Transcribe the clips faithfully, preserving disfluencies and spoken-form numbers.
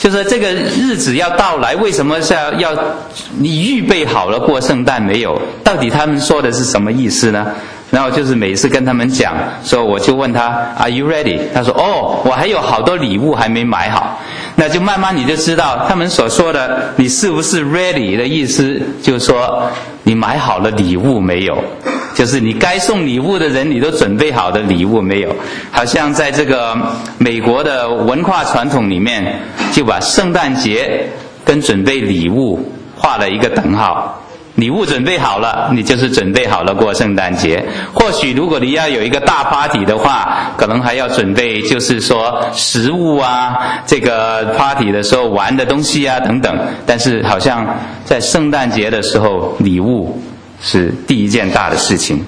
就是这个日子要到来，为什么是要要你预备好了过圣诞没有？到底他们说的是什么意思呢？然后就是每次跟他们讲说，我就问他 Are you ready？ 他说哦，我还有好多礼物还没买好。那就慢慢你就知道他们所说的你是不是 ready 的意思，就是说你买好了礼物没有，就是你该送礼物的人你都准备好的礼物没有。好像在这个美国的文化传统里面，就把圣诞节跟准备礼物画了一个等号。礼物准备好了，你就是准备好了过圣诞节。或许如果你要有一个大 party 的话，可能还要准备就是说食物啊，这个 party 的时候玩的东西啊等等。但是好像在圣诞节的时候，礼物是第一件大的事情。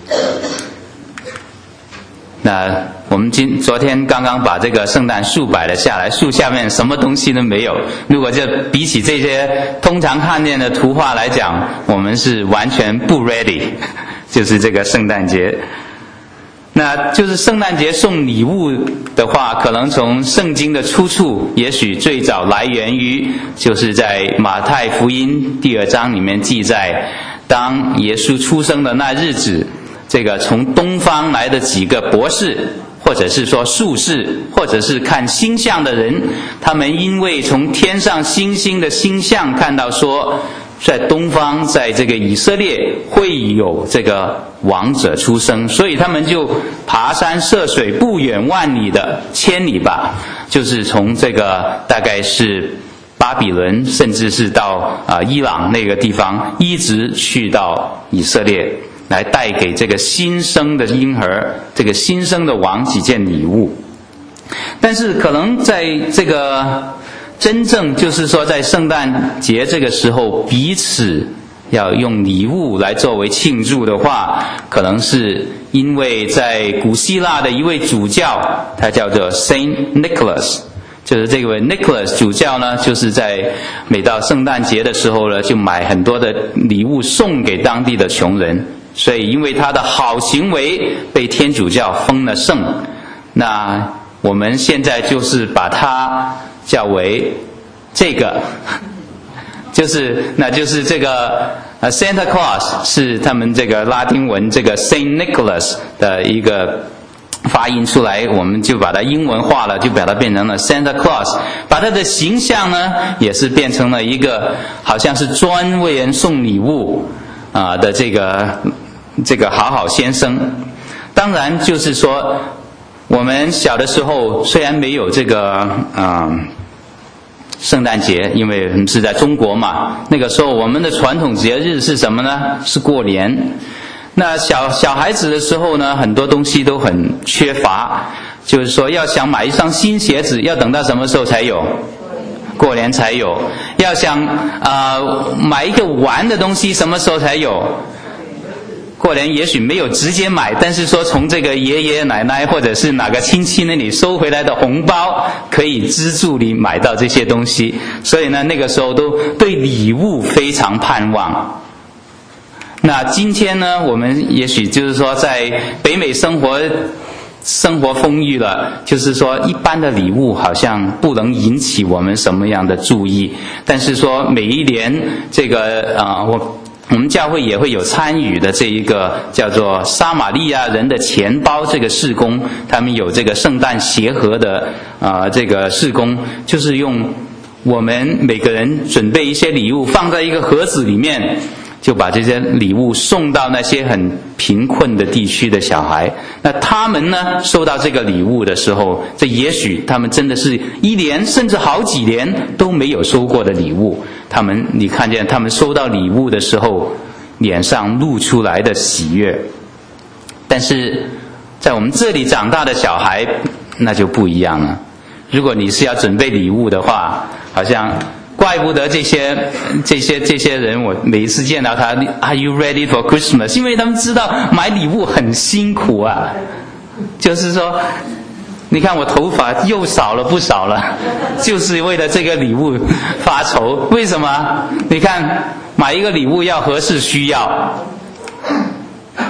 那我们今昨天刚刚把这个圣诞树摆了下来，树下面什么东西都没有。如果就比起这些通常看见的图画来讲，我们是完全不 ready， 就是这个圣诞节。那就是圣诞节送礼物的话，可能从圣经的出处，也许最早来源于就是在马太福音第二章里面记载，当耶稣出生的那日子，这个从东方来的几个博士，或者是说术士，或者是看星象的人，他们因为从天上星星的星象看到说，在东方，在这个以色列会有这个王者出生，所以他们就爬山涉水，不远万里的千里吧，就是从这个大概是巴比伦，甚至是到啊、呃、伊朗那个地方，一直去到以色列，来带给这个新生的婴儿，这个新生的王几件礼物。但是可能在这个真正就是说在圣诞节这个时候彼此要用礼物来作为庆祝的话，可能是因为在古希腊的一位主教，他叫做 Saint Nicholas， 就是这位 Nicholas 主教呢，就是在每到圣诞节的时候呢，就买很多的礼物送给当地的穷人，所以因为他的好行为被天主教封了圣。那我们现在就是把他叫为这个，就是那就是这个呃 Santa Claus 是他们这个拉丁文这个 Saint Nicholas 的一个发音出来，我们就把它英文化了，就把它变成了 Santa Claus， 把他的形象呢也是变成了一个好像是专为人送礼物啊、呃、的这个这个好好先生。当然就是说我们小的时候虽然没有这个啊、呃、圣诞节，因为我们是在中国嘛，那个时候我们的传统节日是什么呢？是过年。那小小孩子的时候呢，很多东西都很缺乏，就是说要想买一双新鞋子，要等到什么时候才有？过年才有。要想呃买一个玩的东西，什么时候才有？过年也许没有直接买，但是说从这个爷爷奶奶或者是哪个亲戚那里收回来的红包，可以资助你买到这些东西。所以呢，那个时候都对礼物非常盼望。那今天呢，我们也许就是说在北美生活生活丰裕了，就是说一般的礼物好像不能引起我们什么样的注意，但是说每一年这个啊、呃、我我们教会也会有参与的这一个叫做撒玛利亚人的钱包这个事工，他们有这个圣诞鞋盒的啊、呃、这个事工，就是用我们每个人准备一些礼物放在一个盒子里面，就把这些礼物送到那些很贫困的地区的小孩。那他们呢收到这个礼物的时候，这也许他们真的是一年甚至好几年都没有收过的礼物，他们你看见他们收到礼物的时候脸上露出来的喜悦。但是在我们这里长大的小孩那就不一样了，如果你是要准备礼物的话，好像怪不得这些这些这些人，我每一次见到他 Are you ready for Christmas？ 因为他们知道买礼物很辛苦啊，就是说你看我头发又少了不少了，就是为了这个礼物发愁。为什么？你看买一个礼物要合适需要，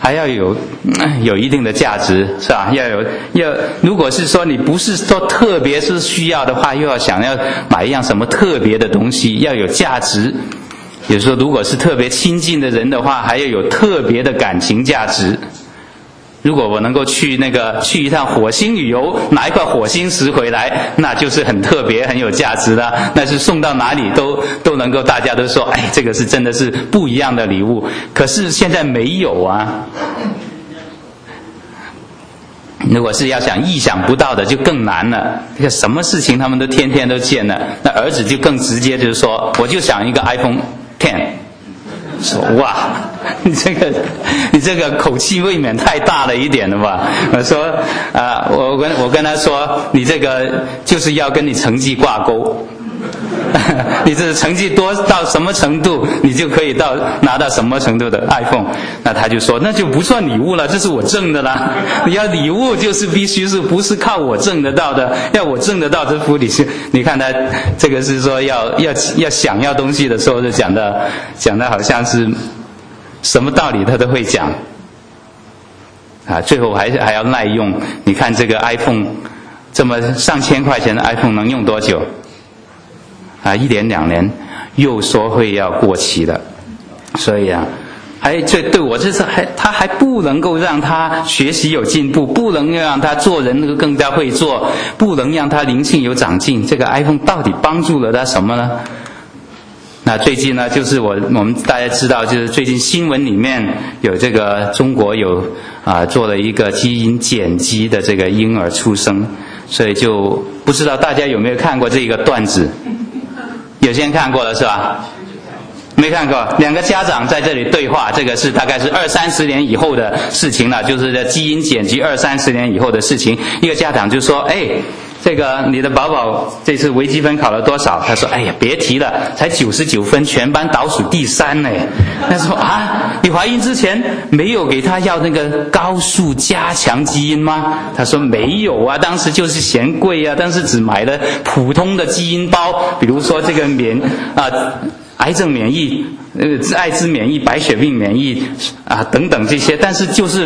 还要有有一定的价值，是吧？要有要，如果是说你不是说特别是需要的话，又要想要买一样什么特别的东西，要有价值。比如说，如果是特别亲近的人的话，还要有特别的感情价值。如果我能够去那个去一趟火星旅游，拿一块火星石回来，那就是很特别、很有价值的。那是送到哪里都都能够，大家都说，哎，这个是真的是不一样的礼物。可是现在没有啊。如果是要想意想不到的，就更难了。这个什么事情他们都天天都见了，那儿子就更直接，就是说，我就想一个 iPhone ten。说哇，你这个你这个口气未免太大了一点了吧？我说啊、呃，我跟我跟他说，你这个就是要跟你成绩挂钩。你这成绩多到什么程度，你就可以到拿到什么程度的 iPhone。那他就说，那就不算礼物了，这是我挣的啦。你要礼物就是必须是不是靠我挣得到的，要我挣得到这福利是。你看他这个是说要要要想要东西的时候，就讲的讲的好像是什么道理他都会讲啊，最后还还要耐用。你看这个 iPhone 这么上千块钱的 iPhone 能用多久？啊，一年两年，又说会要过期的，所以啊，还这对我这是还他还不能够让他学习有进步，不能让他做人更加会做，不能让他灵性有长进。这个 iPhone 到底帮助了他什么呢？那最近呢，就是我我们大家知道，就是最近新闻里面有这个中国有啊、呃、做了一个基因剪辑的这个婴儿出生，所以就不知道大家有没有看过这个段子。有些人看过了是吧？没看过。两个家长在这里对话，这个是大概是二三十年以后的事情了，就是这基因剪辑二三十年以后的事情。一个家长就说：“哎，这个你的宝宝这次微积分考了多少？”他说：“哎呀，别提了，才九十九分，全班倒数第三呢。”他说：“啊，你怀孕之前没有给他要那个高速加强基因吗？”他说：“没有啊，当时就是嫌贵啊，但是只买了普通的基因包，比如说这个免啊。呃”癌症免疫、呃，艾滋免疫、白血病免疫啊等等这些，但是就是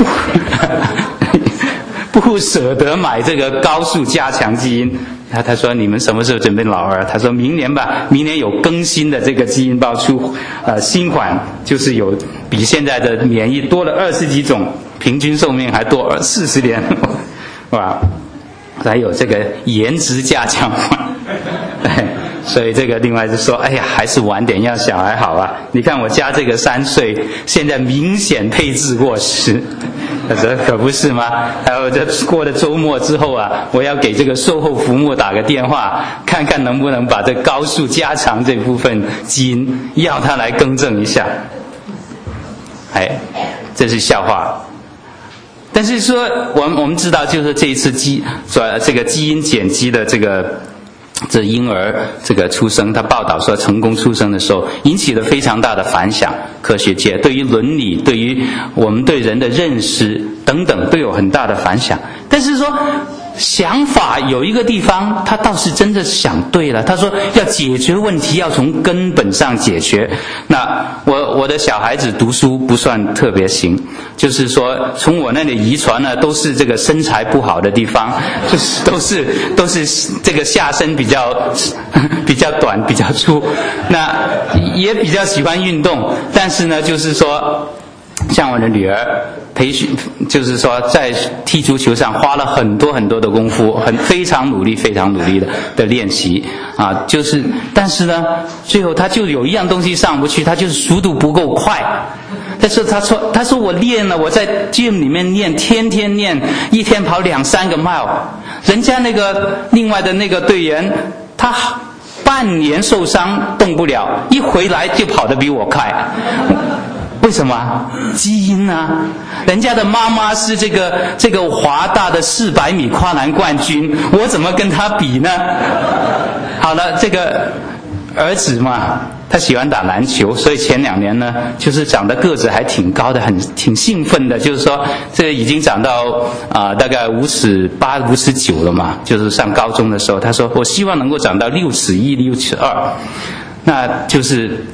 不不舍得买这个高速加强基因。他他说你们什么时候准备老二？他说明年吧，明年有更新的这个基因包出，呃，新款就是有比现在的免疫多了二十几种，平均寿命还多四十年，哇！还有这个颜值加强版。所以这个另外就说，哎呀，还是晚点要小孩好啊！你看我家这个三岁，现在明显配置过时，他说可不是吗？还有这过了周末之后啊，我要给这个售后服务打个电话，看看能不能把这高速加强这部分基因要他来更正一下。哎，这是笑话。但是说，我们我们知道，就是这一次基这个基因剪辑的这个。这婴儿这个出生，他报道说成功出生的时候，引起了非常大的反响。科学界对于伦理、对于我们对人的认识等等，都有很大的反响。但是说想法有一个地方，他倒是真的想对了。他说要解决问题，要从根本上解决。那我我的小孩子读书不算特别行，就是说从我那里遗传呢，都是这个身材不好的地方，就是都是都是这个下身比较比较短、比较粗。那也比较喜欢运动，但是呢，就是说。像我的女儿培训，就是说在踢足球上花了很多很多的功夫，很非常努力非常努力的的练习啊，就是但是呢最后她就有一样东西上不去，她就是速度不够快。但是她说她说我练了，我在 gym 里面练，天天练，一天跑两三个 mile， 人家那个另外的那个队员他半年受伤动不了，一回来就跑得比我快。为什么？基因啊！人家的妈妈是这个这个华大的四百米跨栏冠军，我怎么跟他比呢？好了，这个儿子嘛，他喜欢打篮球，所以前两年呢，就是长得个子还挺高的，很挺兴奋的。就是说，这个已经长到啊、呃、大概五尺八、五尺九了嘛。就是上高中的时候，他说我希望能够长到六尺一、六尺二，那就是。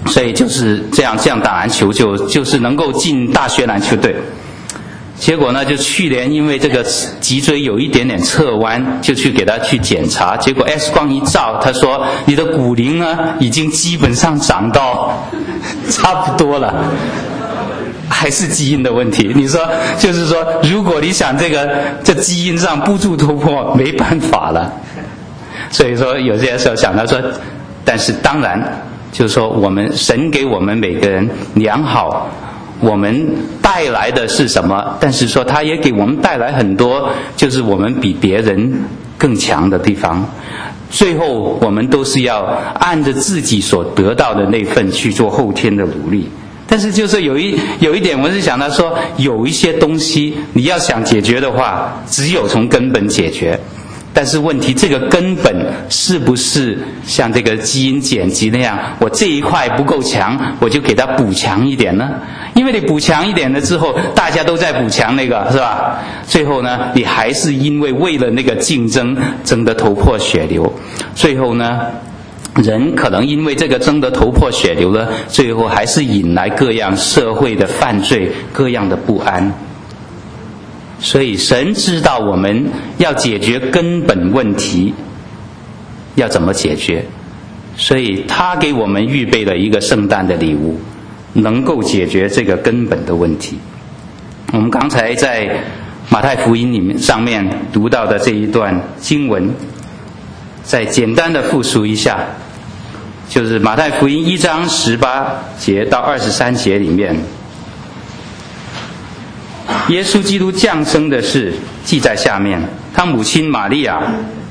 所以就是这样这样打篮球就就是能够进大学篮球队。结果呢，就去年因为这个脊椎有一点点侧弯，就去给他去检查，结果 X 光一照，他说你的骨龄呢已经基本上长到差不多了，还是基因的问题。你说就是说，如果你想这个这基因上不住突破，没办法了。所以说有些时候想到说，但是当然就是说，我们神给我们每个人良好，我们带来的是什么？但是说他也给我们带来很多，就是我们比别人更强的地方。最后我们都是要按着自己所得到的那份去做后天的努力。但是就是有一有一点，我是想到说，有一些东西你要想解决的话，只有从根本解决。但是问题，这个根本是不是像这个基因剪辑那样，我这一块不够强，我就给它补强一点呢？因为你补强一点了之后，大家都在补强那个，是吧？最后呢，你还是因为为了那个竞争争得头破血流，最后呢，人可能因为这个争得头破血流了，最后还是引来各样社会的犯罪，各样的不安。所以神知道我们要解决根本问题要怎么解决，所以他给我们预备了一个圣诞的礼物，能够解决这个根本的问题。我们刚才在马太福音里面上面读到的这一段经文，再简单的复述一下，就是马太福音一章十八节到二十三节里面，耶稣基督降生的事记在下面。他母亲玛利亚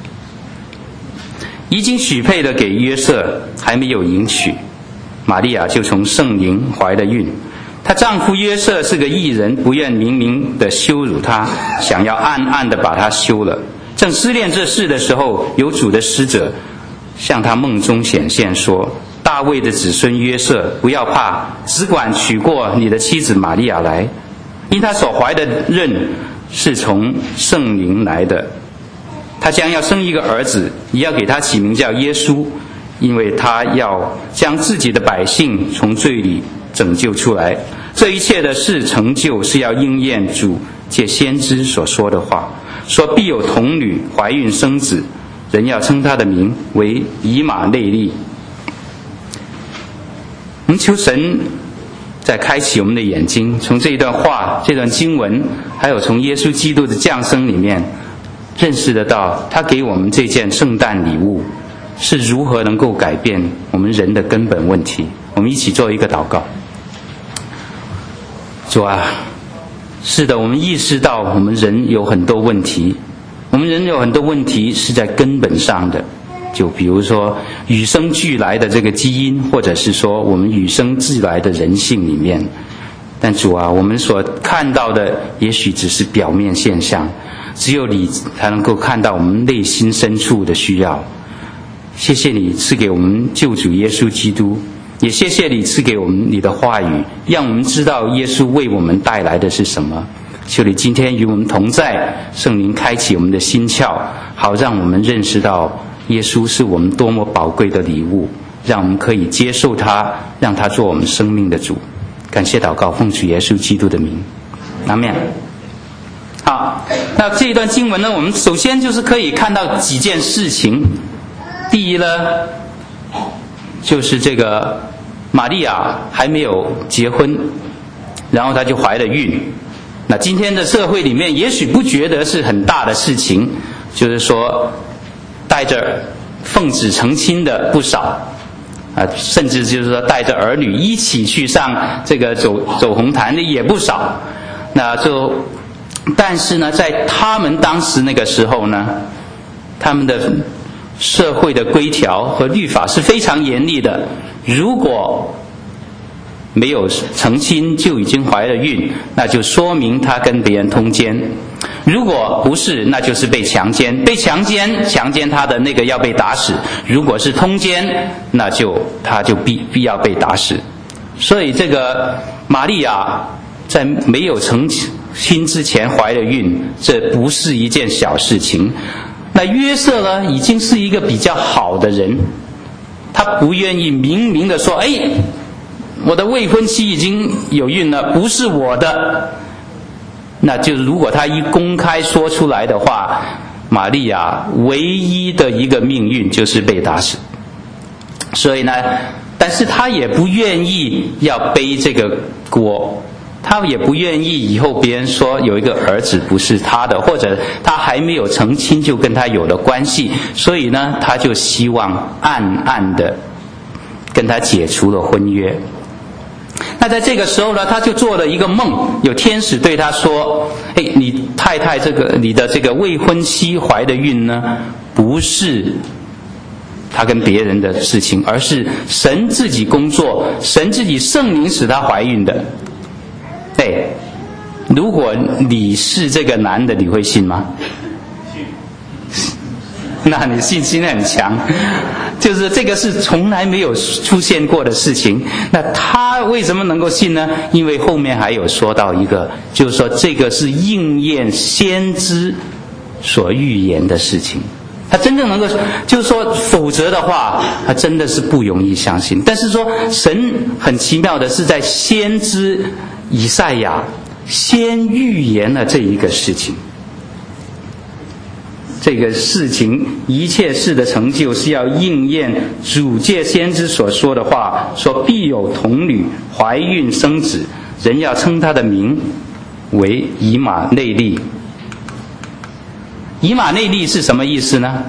已经许配的给约瑟，还没有迎娶，玛利亚就从圣灵怀了孕。她丈夫约瑟是个义人，不愿明明的羞辱她，想要暗暗的把她休了。正思念这事的时候，有主的使者向他梦中显现说，大卫的子孙约瑟，不要怕，只管娶过你的妻子玛利亚来，因他所怀的孕是从圣灵来的。他将要生一个儿子，也要给他起名叫耶稣，因为他要将自己的百姓从罪里拯救出来。这一切的事成就，是要应验主借先知所说的话，说必有童女怀孕生子，人要称他的名为以马内利。我们求神再开启我们的眼睛，从这一段话、这段经文，还有从耶稣基督的降生里面，认识得到他给我们这件圣诞礼物是如何能够改变我们人的根本问题。我们一起做一个祷告。主啊，是的，我们意识到我们人有很多问题，我们人有很多问题是在根本上的，就比如说与生俱来的这个基因，或者是说我们与生俱来的人性里面。但主啊，我们所看到的也许只是表面现象，只有你才能够看到我们内心深处的需要。谢谢你赐给我们救主耶稣基督，也谢谢你赐给我们你的话语，让我们知道耶稣为我们带来的是什么。求你今天与我们同在，圣灵开启我们的心窍，好让我们认识到耶稣是我们多么宝贵的礼物，让我们可以接受他，让他做我们生命的主。感谢祷告，奉主耶稣基督的名，阿们。好，那这一段经文呢，我们首先就是可以看到几件事情。第一呢，就是这个玛利亚还没有结婚，然后她就怀了孕。那今天的社会里面也许不觉得是很大的事情，就是说带着奉子成亲的不少啊，甚至就是说带着儿女一起去上这个走走红毯的也不少。那就但是呢，在他们当时那个时候呢，他们的社会的规条和律法是非常严厉的，如果没有成亲就已经怀了孕，那就说明他跟别人通奸，如果不是，那就是被强奸，被强奸强奸他的那个要被打死，如果是通奸，那就他就必必要被打死。所以这个玛利亚在没有成亲之前怀了孕，这不是一件小事情。那约瑟呢，已经是一个比较好的人，他不愿意明明的说，哎， 我的未婚妻已经有孕了，不是我的。那就如果他一公开说出来的话，玛利亚唯一的一个命运就是被打死。所以呢，但是他也不愿意要背这个锅，他也不愿意以后别人说有一个儿子不是他的，或者他还没有成亲就跟他有了关系，所以呢，他就希望暗暗的跟他解除了婚约。那在这个时候呢，他就做了一个梦，有天使对他说：哎，你太太这个你的这个未婚妻怀的孕呢，不是他跟别人的事情，而是神自己工作，神自己圣灵使她怀孕的。哎，如果你是这个男的，你会信吗？那你信心很强，就是这个是从来没有出现过的事情。那他为什么能够信呢？因为后面还有说到一个，就是说这个是应验先知所预言的事情。他真正能够，就是说，否则的话，他真的是不容易相信。但是说，神很奇妙的是，在先知以赛亚先预言了这一个事情。这个事情一切事的成就是要应验主借先知所说的话，说必有童女怀孕生子，人要称他的名为以马内利。以马内利是什么意思呢？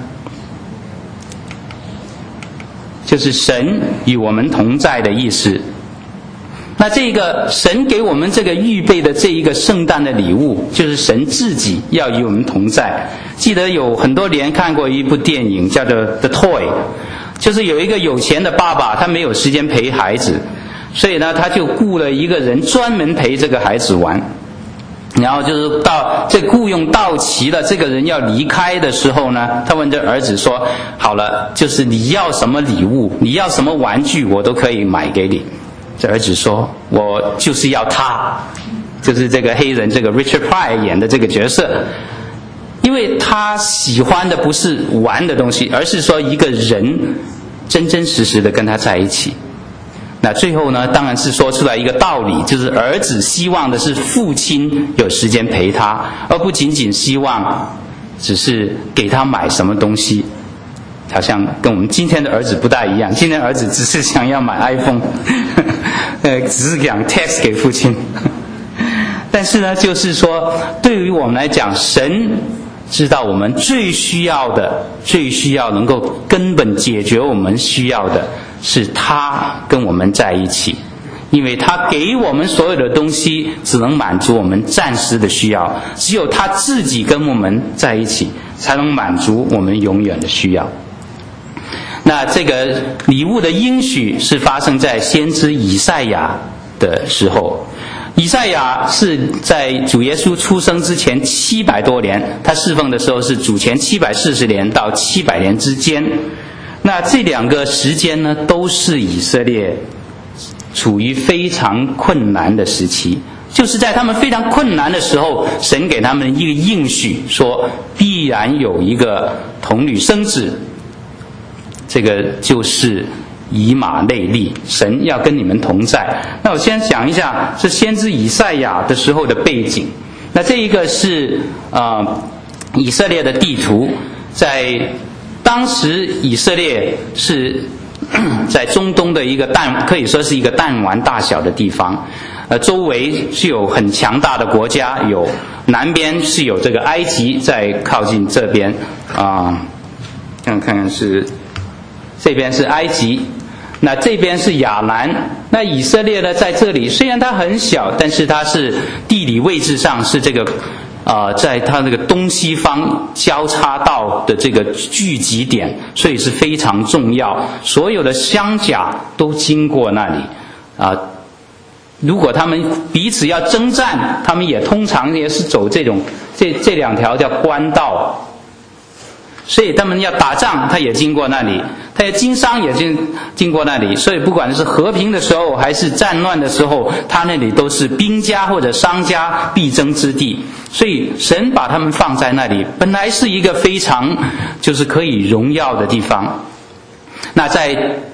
就是神与我们同在的意思。那这个神给我们这个预备的这一个圣诞的礼物，就是神自己要与我们同在。记得有很多年看过一部电影叫做 The Toy， 就是有一个有钱的爸爸，他没有时间陪孩子，所以呢他就雇了一个人专门陪这个孩子玩。然后就是到这雇用到期了，这个人要离开的时候呢，他问这儿子说：好了，就是你要什么礼物，你要什么玩具，我都可以买给你。这儿子说：我就是要他，就是这个黑人这个 Richard Pryor 演的这个角色，因为他喜欢的不是玩的东西，而是说一个人真真实实的跟他在一起。那最后呢，当然是说出来一个道理，就是儿子希望的是父亲有时间陪他，而不仅仅希望只是给他买什么东西。好像跟我们今天的儿子不大一样，今天儿子只是想要买 iPhone 呃，只是想 text 给父亲。但是呢，就是说对于我们来讲，神知道我们最需要的，最需要能够根本解决我们需要的是他跟我们在一起，因为他给我们所有的东西只能满足我们暂时的需要，只有他自己跟我们在一起才能满足我们永远的需要。那这个礼物的应许是发生在先知以赛亚的时候。以赛亚是在主耶稣出生之前七百多年，他侍奉的时候是主前七百四十年到七百年之间。那这两个时间呢，都是以色列处于非常困难的时期，就是在他们非常困难的时候，神给他们一个应许，说必然有一个童女生子，这个就是以马内利，神要跟你们同在。那我先讲一下是先知以赛亚的时候的背景。那这一个是呃以色列的地图，在当时以色列是在中东的一个弹，可以说是一个弹丸大小的地方。呃，周围是有很强大的国家，有南边是有这个埃及在靠近这边啊，看看看是这边是埃及，那这边是亚兰。那以色列呢，在这里虽然它很小，但是它是地理位置上是这个呃，在它那个东西方交叉道的这个聚集点，所以是非常重要。所有的乡甲都经过那里啊、呃。如果他们彼此要征战，他们也通常也是走这种这这两条叫官道。所以他们要打仗，他也经过那里；他要经商也经经过那里。所以不管是和平的时候还是战乱的时候，他那里都是兵家或者商家必争之地。所以神把他们放在那里，本来是一个非常就是可以荣耀的地方。那在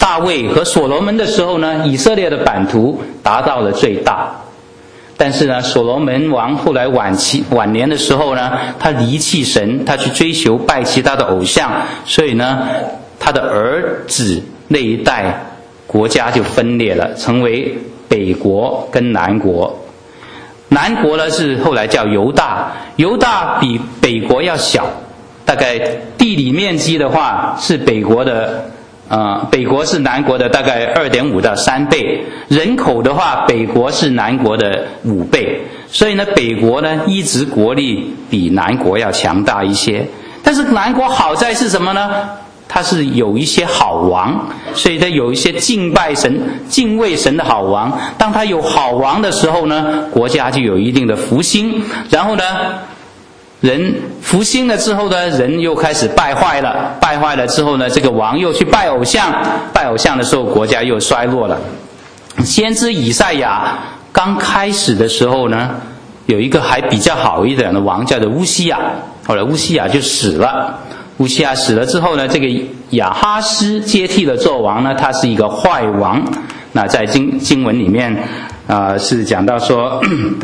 大卫和所罗门的时候呢，以色列的版图达到了最大。但是呢，所罗门王后来晚期晚年的时候呢，他离弃神，他去追求拜其他的偶像，所以呢，他的儿子那一代国家就分裂了，成为北国跟南国。南国呢是后来叫犹大，犹大比北国要小，大概地理面积的话是北国的呃，北国是南国的大概 二点五 到三倍，人口的话北国是南国的五倍，所以呢北国呢一直国力比南国要强大一些。但是南国好在是什么呢？它是有一些好王，所以它有一些敬拜神敬畏神的好王。当它有好王的时候呢，国家就有一定的福兴，然后呢人复兴了之后呢，人又开始败坏了，败坏了之后呢，这个王又去拜偶像，拜偶像的时候国家又衰落了。先知以赛亚刚开始的时候呢，有一个还比较好一点的王叫做乌西雅，后来乌西雅就死了。乌西雅死了之后呢，这个亚哈斯接替了做王呢，他是一个坏王。那在经经文里面啊、呃、是讲到说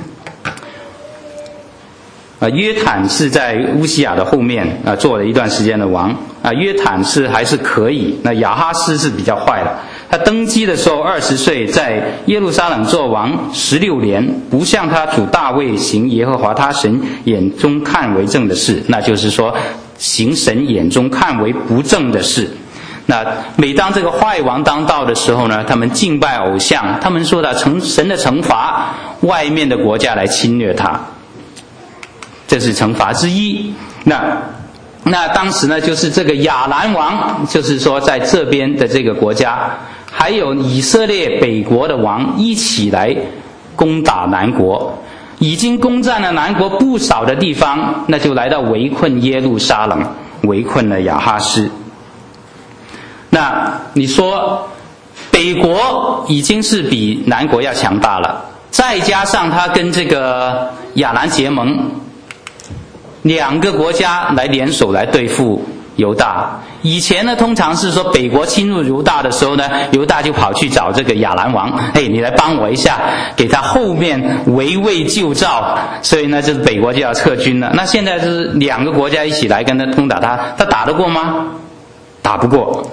啊，约坦是在乌西雅的后面啊做了一段时间的王啊，约坦是还是可以，那亚哈斯是比较坏了。他登基的时候二十岁，在耶路撒冷做王十六年，不像他主大卫行耶和华他神眼中看为正的事，那就是说行神眼中看为不正的事。那每当这个坏王当道的时候呢，他们敬拜偶像，他们说的惩神的惩罚外面的国家来侵略他，这是惩罚之一。那那当时呢，就是这个亚兰王，就是说在这边的这个国家，还有以色列北国的王一起来攻打南国，已经攻占了南国不少的地方，那就来到围困耶路撒冷，围困了亚哈斯。那你说北国已经是比南国要强大了，再加上他跟这个亚兰结盟，两个国家来联手来对付犹大。以前呢，通常是说北国侵入犹大的时候呢，犹大就跑去找这个亚兰王，哎，你来帮我一下，给他后面围魏救赵，所以呢，就是北国就要撤军了。那现在是两个国家一起来跟他攻打他，他打得过吗？打不过，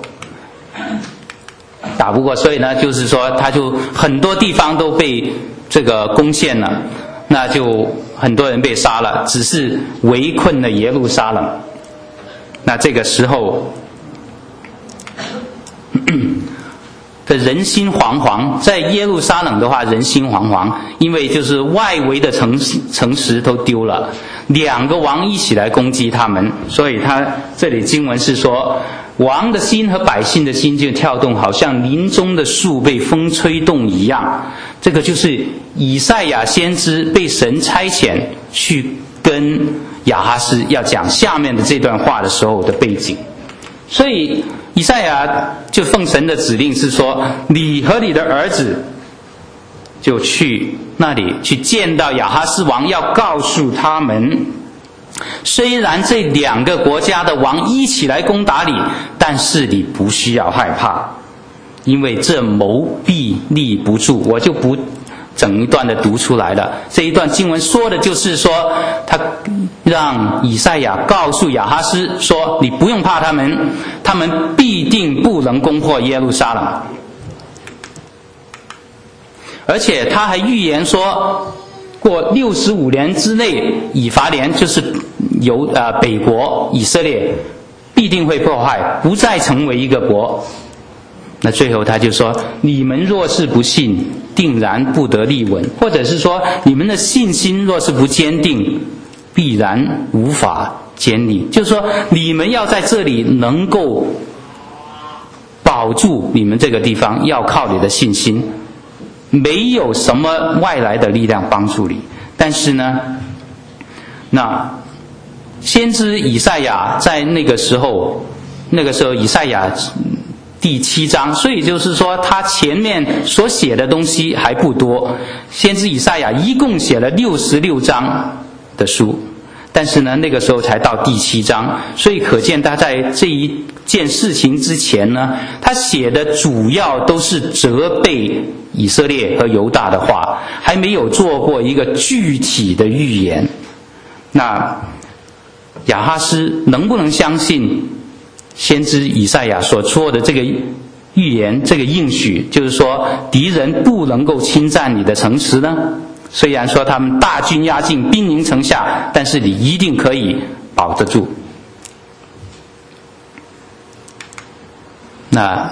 打不过，所以呢，就是说他就很多地方都被这个攻陷了，那就很多人被杀了，只是围困了耶路撒冷。那这个时候的人心惶惶，在耶路撒冷的话人心惶惶，因为就是外围的城城池都丢了，两个王一起来攻击他们，所以他这里经文是说，王的心和百姓的心就跳动，好像林中的树被风吹动一样。这个就是以赛亚先知被神差遣去跟亚哈斯要讲下面的这段话的时候的背景。所以以赛亚就奉神的指令是说，你和你的儿子就去那里去见到亚哈斯王，要告诉他们，虽然这两个国家的王一起来攻打你，但是你不需要害怕，因为这谋必立不住。我就不整一段的读出来了，这一段经文说的就是说，他让以赛亚告诉亚哈斯说，你不用怕他们，他们必定不能攻破耶路撒冷。而且他还预言说，过六十五年之内，以法莲就是由呃北国以色列必定会破坏，不再成为一个国。那最后他就说，你们若是不信，定然不得立稳，或者是说你们的信心若是不坚定，必然无法坚立。就是说你们要在这里能够保住你们这个地方，要靠你的信心，没有什么外来的力量帮助你。但是呢，那先知以赛亚在那个时候，那个时候以赛亚第七章，所以就是说他前面所写的东西还不多。先知以赛亚一共写了六十六章的书，但是呢那个时候才到第七章，所以可见他在这一件事情之前呢，他写的主要都是责备以色列和犹大的话，还没有做过一个具体的预言。那亚哈斯能不能相信先知以赛亚所说的这个预言，这个应许，就是说敌人不能够侵占你的城池呢？虽然说他们大军压境，兵临城下，但是你一定可以保得住。那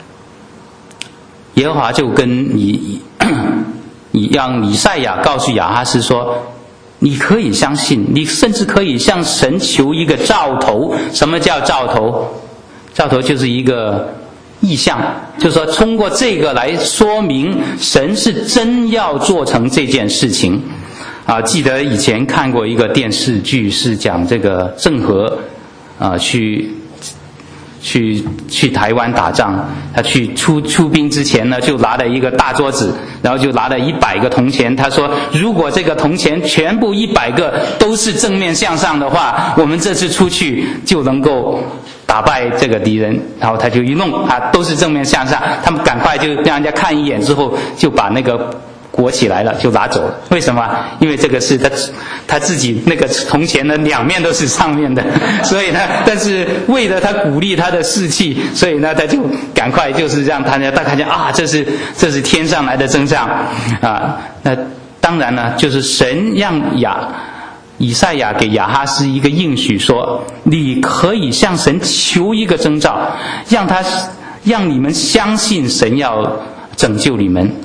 耶和华就跟你，你让以赛亚告诉亚哈斯说，你可以相信，你甚至可以向神求一个兆头。什么叫兆头？兆头就是一个意象，就是说通过这个来说明神是真要做成这件事情。啊，记得以前看过一个电视剧，是讲这个郑和啊去去去台湾打仗，他去出出兵之前呢，就拿了一个大桌子，然后就拿了一百个铜钱。他说，如果这个铜钱全部一百个都是正面向上的话，我们这次出去就能够打败这个敌人。然后他就一弄啊，都是正面向上，他们赶快就让人家看一眼之后，就把那个裹起来了，就拿走了。为什么？因为这个是他他自己那个铜钱的两面都是上面的，所以呢，但是为了他鼓励他的士气，所以呢，他就赶快就是让大家大家看见啊，这是这是天上来的征兆啊。那当然呢，就是神让亚以赛亚给亚哈斯一个应许，说你可以向神求一个征兆，让他让你们相信神要拯救你们。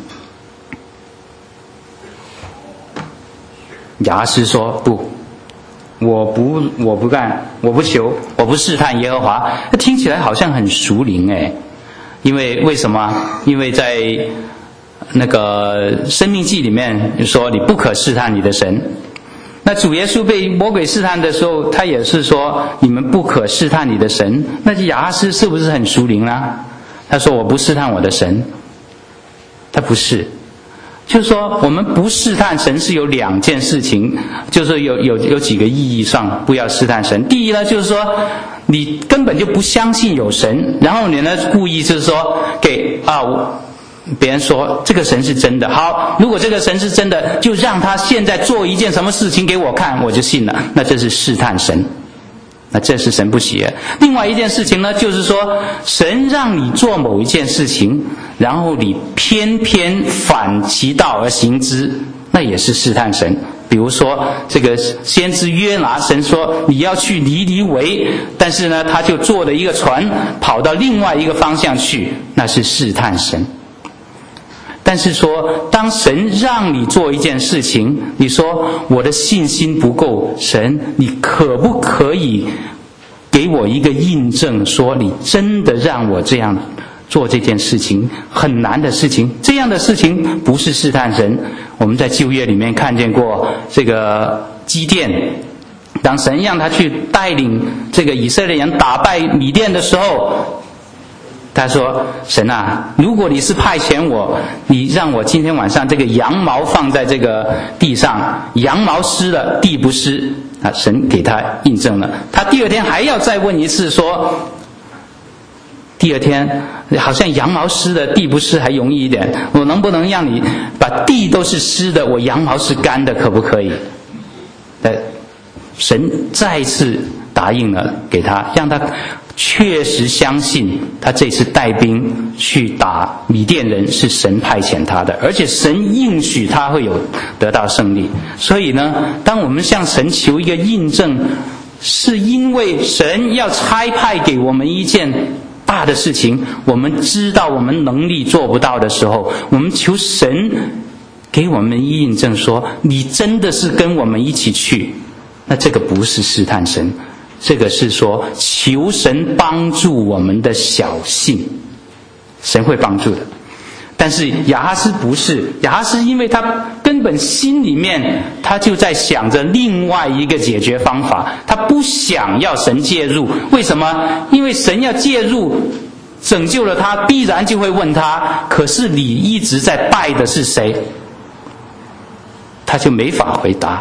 亚哈斯说，不，我不我不干，我不求，我不试探耶和华。听起来好像很熟灵诶，因为为什么？因为在那个申命记里面说，你不可试探你的神。那主耶稣被魔鬼试探的时候，他也是说，你们不可试探你的神。那亚哈斯是不是很熟灵呢？他说，我不试探我的神。他不是，就是说我们不试探神是有两件事情，就是有有有几个意义上不要试探神。第一呢，就是说你根本就不相信有神，然后你呢故意就是说给啊别人说这个神是真的，好，如果这个神是真的，就让他现在做一件什么事情给我看，我就信了。那这是试探神，那这是神不喜悦。另外一件事情呢，就是说神让你做某一件事情，然后你偏偏反其道而行之，那也是试探神。比如说这个先知约拿，神说你要去尼尼微，但是呢他就坐了一个船跑到另外一个方向去，那是试探神。但是说当神让你做一件事情，你说我的信心不够，神你可不可以给我一个印证，说你真的让我这样做这件事情，很难的事情，这样的事情不是试探神。我们在旧约里面看见过这个基甸，当神让他去带领这个以色列人打败米甸的时候，他说神啊，如果你是派遣我，你让我今天晚上这个羊毛放在这个地上，羊毛湿了地不湿啊，神给他印证了。他第二天还要再问一次，说第二天好像羊毛湿的地不湿还容易一点，我能不能让你把地都是湿的，我羊毛是干的，可不可以？呃，神再次答应了给他，让他确实相信他这次带兵去打米甸人是神派遣他的，而且神应许他会有得到胜利。所以呢，当我们向神求一个印证，是因为神要差派给我们一件大的事情，我们知道我们能力做不到的时候，我们求神给我们印证，说你真的是跟我们一起去，那这个不是试探神，这个是说求神帮助我们的小信，神会帮助的。但是亚哈斯不是，亚哈斯因为他根本心里面他就在想着另外一个解决方法，他不想要神介入。为什么？因为神要介入拯救了他，必然就会问他，可是你一直在拜的是谁？他就没法回答。他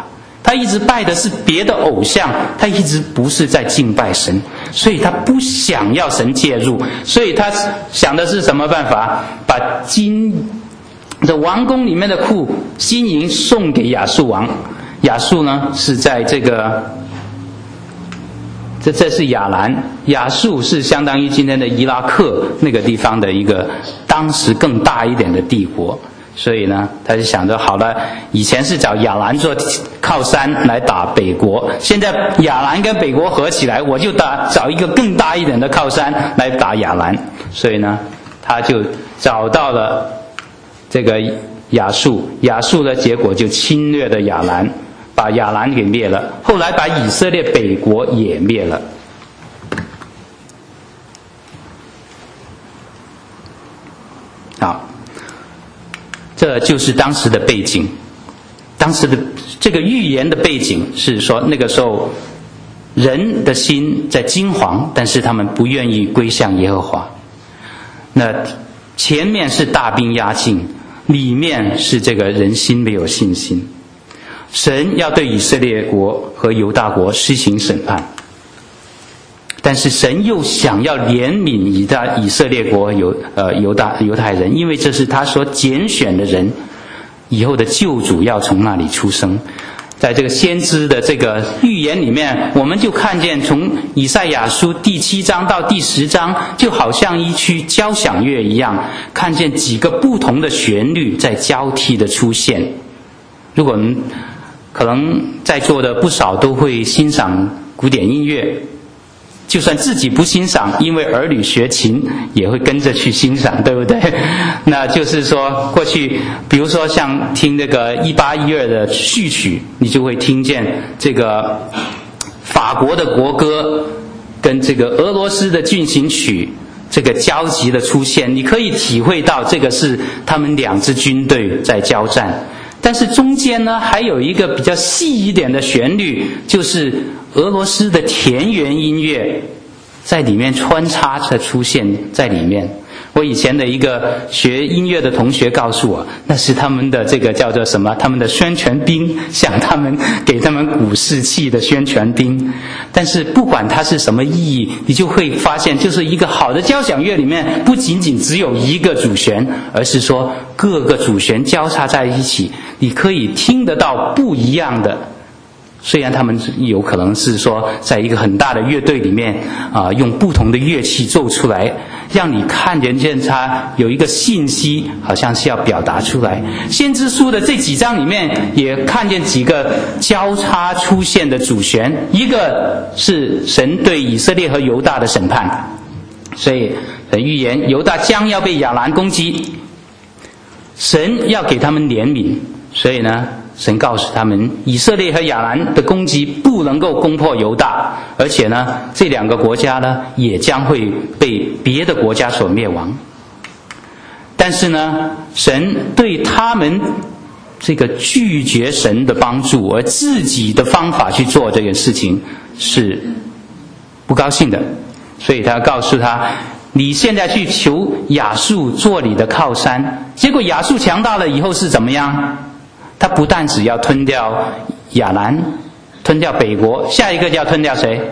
他一直拜的是别的偶像，他一直不是在敬拜神，所以他不想要神介入，所以他想的是什么办法？把金这王宫里面的库金银送给亚述王。亚述呢是在这个这这是亚兰，亚述是相当于今天的伊拉克那个地方的一个当时更大一点的帝国，所以呢他就想着好了，以前是找亚兰做靠山来打北国，现在亚兰跟北国合起来，我就打找一个更大一点的靠山来打亚兰，所以呢他就找到了这个亚述，亚述的结果就侵略了亚兰，把亚兰给灭了，后来把以色列北国也灭了。好，这就是当时的背景。当时的这个预言的背景是说，那个时候人的心在惊惶，但是他们不愿意归向耶和华。那前面是大兵压境，里面是这个人心没有信心。神要对以色列国和犹大国施行审判，但是神又想要怜悯以大以色列国犹呃犹大犹太人，因为这是他所拣选的人，以后的救主要从那里出生。在这个先知的这个预言里面，我们就看见从以赛亚书第七章到第十章，就好像一曲交响乐一样，看见几个不同的旋律在交替的出现。如果我们可能在座的不少都会欣赏古典音乐，就算自己不欣赏，因为儿女学琴也会跟着去欣赏，对不对？那就是说过去比如说像听这个一八一二的序曲，你就会听见这个法国的国歌跟这个俄罗斯的进行曲这个交集的出现，你可以体会到这个是他们两支军队在交战。但是中间呢还有一个比较细一点的旋律，就是俄罗斯的田园音乐在里面穿插着出现在里面。我以前的一个学音乐的同学告诉我，那是他们的这个叫做什么，他们的宣传兵，向他们给他们鼓士气的宣传兵。但是不管它是什么意义，你就会发现，就是一个好的交响乐里面不仅仅只有一个主旋，而是说各个主旋交叉在一起，你可以听得到不一样的。虽然他们有可能是说在一个很大的乐队里面啊、呃，用不同的乐器奏出来，让你看见它有一个信息，好像是要表达出来。先知书的这几章里面也看见几个交叉出现的主旋，一个是神对以色列和犹大的审判，所以预言犹大将要被亚兰攻击，神要给他们怜悯，所以呢神告诉他们，以色列和亚兰的攻击不能够攻破犹大，而且呢，这两个国家呢，也将会被别的国家所灭亡。但是呢，神对他们这个拒绝神的帮助，而自己的方法去做这件事情，是不高兴的。所以他告诉他，你现在去求亚述做你的靠山。结果亚述强大了以后是怎么样？他不但只要吞掉亚兰，吞掉北国，下一个就要吞掉谁？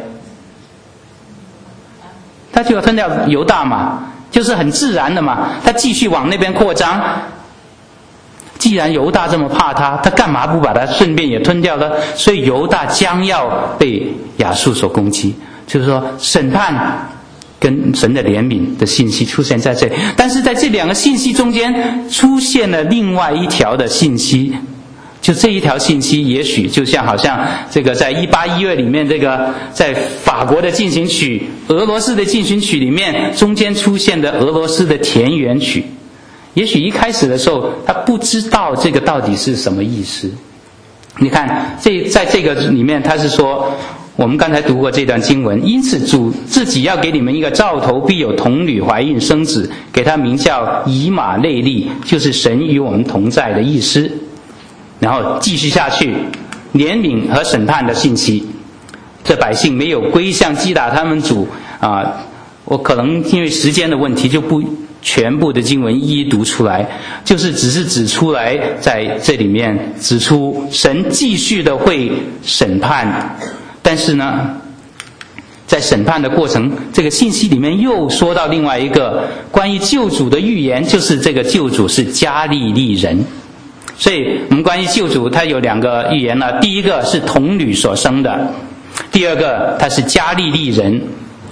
他就要吞掉犹大嘛，就是很自然的嘛。他继续往那边扩张，既然犹大这么怕他，他干嘛不把他顺便也吞掉呢？所以犹大将要被亚述所攻击，就是说审判跟神的怜悯的信息出现在这里。但是在这两个信息中间出现了另外一条的信息，就这一条信息也许就像好像这个在一八一二里面，这个在法国的进行曲，俄罗斯的进行曲里面中间出现的俄罗斯的田园曲，也许一开始的时候他不知道这个到底是什么意思。你看这在这个里面他是说，我们刚才读过这段经文，因此主自己要给你们一个兆头，必有童女怀孕生子，给他名叫以马内利，就是神与我们同在的意思。然后继续下去，怜悯和审判的信息。这百姓没有归向击打他们主啊，我可能因为时间的问题就不全部的经文一一读出来，就是只是指出来，在这里面指出神继续的会审判，但是呢，在审判的过程，这个信息里面又说到另外一个关于救主的预言，就是这个救主是加利利人。所以我们关于救主，他有两个预言呢，第一个是童女所生的，第二个他是加利利人。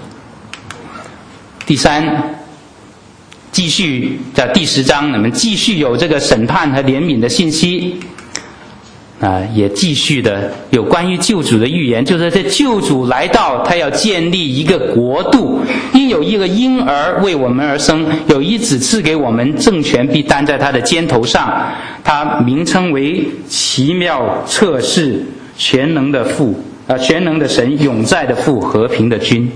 第三，继续在第十章，我们继续有这个审判和怜悯的信息，啊，也继续的有关于救主的预言，就是这救主来到，他要建立一个国度，因有一个婴儿为我们而生，有一子赐给我们，政权必担在他的肩头上，他名称为奇妙策士，全能的父，啊，全能的神，永在的父，和平的君。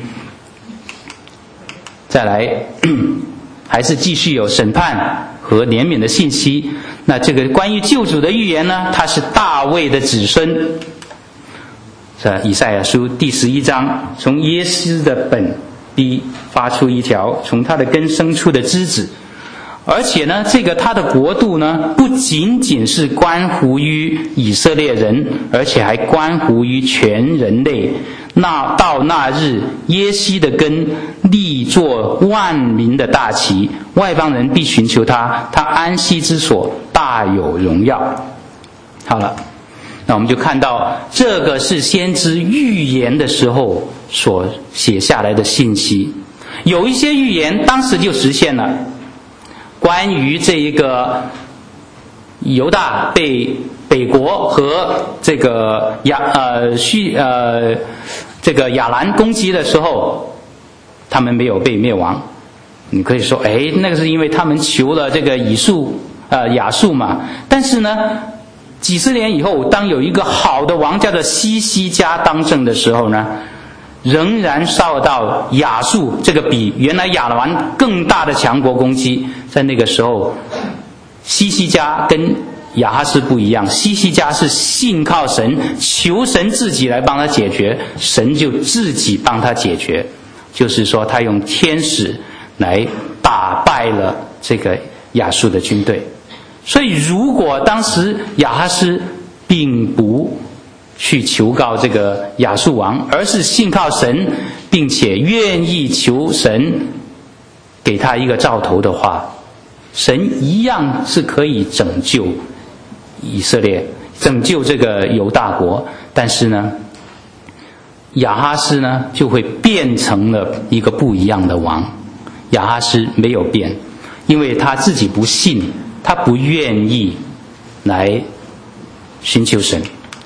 再来，还是继续有审判和怜悯的信息。那这个关于救主的预言呢，他是大卫的子孙。这以赛亚书第十一章，从耶斯的本必发出一条，从他的根生出的枝子。而且呢，这个他的国度呢，不仅仅是关乎于以色列人，而且还关乎于全人类。那到那日，耶西的根立作万民的大旗，外邦人必寻求他，他安息之所大有荣耀。好了，那我们就看到这个是先知预言的时候所写下来的信息，有一些预言当时就实现了。关于这一个犹大被北国和这个亚呃叙呃这个亚兰攻击的时候，他们没有被灭亡。你可以说，哎，那个是因为他们求了这个以述呃亚述嘛。但是呢，几十年以后，当有一个好的王叫做西西家当政的时候呢，仍然受到亚述这个比原来亚兰更大的强国攻击。在那个时候，西西家跟亚哈斯不一样，西西家是信靠神，求神自己来帮他解决，神就自己帮他解决，就是说他用天使来打败了这个亚述的军队。所以如果当时亚哈斯并不去求告这个亚述王，而是信靠神，并且愿意求神给他一个兆头的话，神一样是可以拯救以色列，拯救这个犹大国。但是呢，亚哈斯呢就会变成了一个不一样的王。亚哈斯没有变，因为他自己不信，他不愿意来寻求神。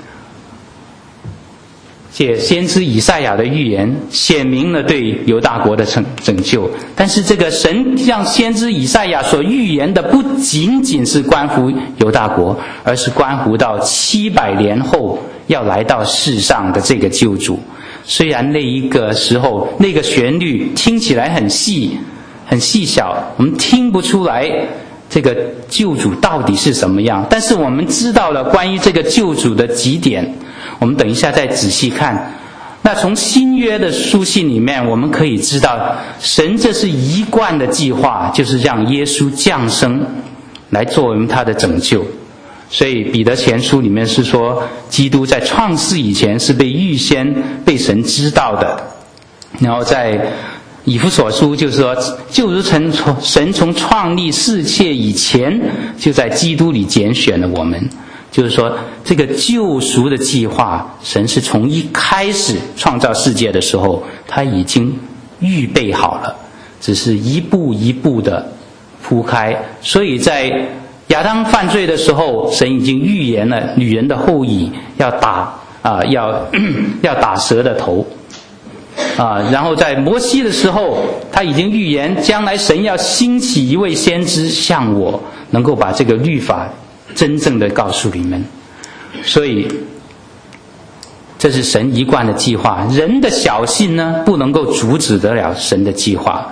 借先知以赛亚的预言显明了对犹大国的拯救，但是这个神让先知以赛亚所预言的不仅仅是关乎犹大国，而是关乎到七百年后要来到世上的这个救主。虽然那一个时候那个旋律听起来很细很细小，我们听不出来这个救主到底是什么样，但是我们知道了关于这个救主的几点，我们等一下再仔细看。那从新约的书信里面，我们可以知道神这是一贯的计划，就是让耶稣降生来作为他的拯救。所以彼得前书里面是说，基督在创世以前是被预先被神知道的。然后在以弗所书就是说，就如神神从创立世界以前就在基督里拣选了我们。就是说这个救赎的计划，神是从一开始创造世界的时候他已经预备好了，只是一步一步的铺开。所以在亚当犯罪的时候，神已经预言了女人的后裔要打啊、呃，要要打蛇的头啊。然后在摩西的时候，他已经预言将来神要兴起一位先知，像我能够把这个律法真正的告诉你们。所以这是神一贯的计划，人的小信呢不能够阻止得了神的计划。